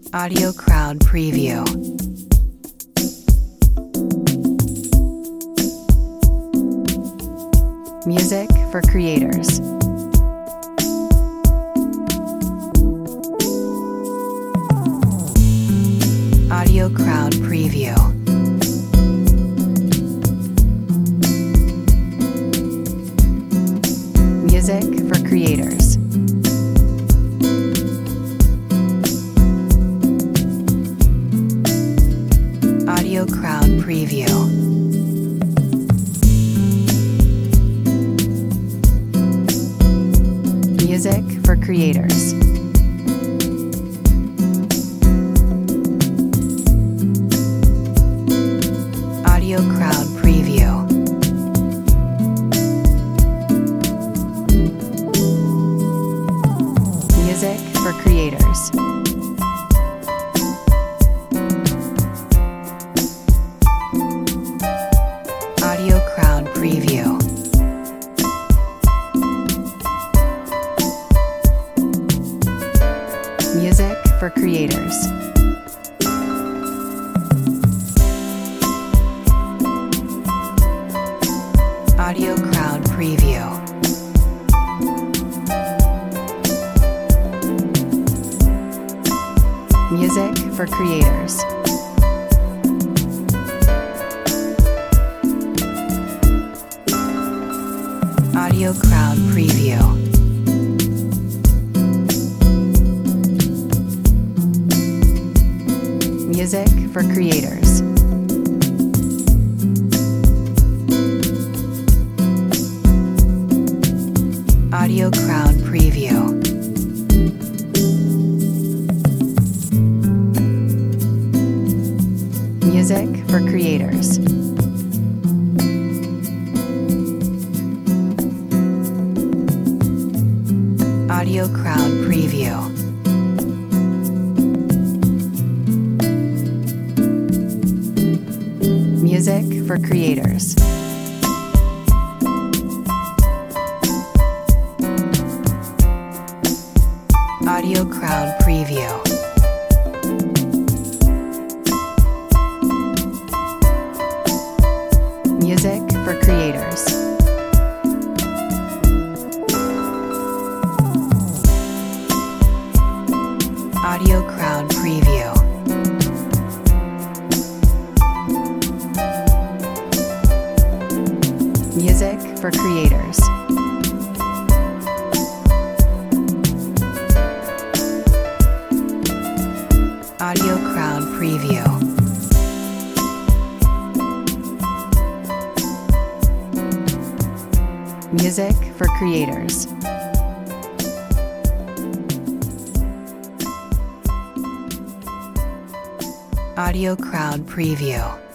Audio Crowd Preview. Music for creators. Audio Crowd Preview. Music for creators. Audio Crowd Preview. Music for creators. Audio Crowd Preview. Music for creators. Audio Crowd Preview. Music for creators. Audio Crowd Preview. Music for creators. Audio Crowd Preview. Music for creators. Audio Crowd Preview. Music for creators. Audio Crowd Preview. Music for creators. Audio Crowd Preview. Music for creators. Audio Crowd Preview. Music for creators. Audio Crowd Preview. Music for creators. Audio Crowd Preview.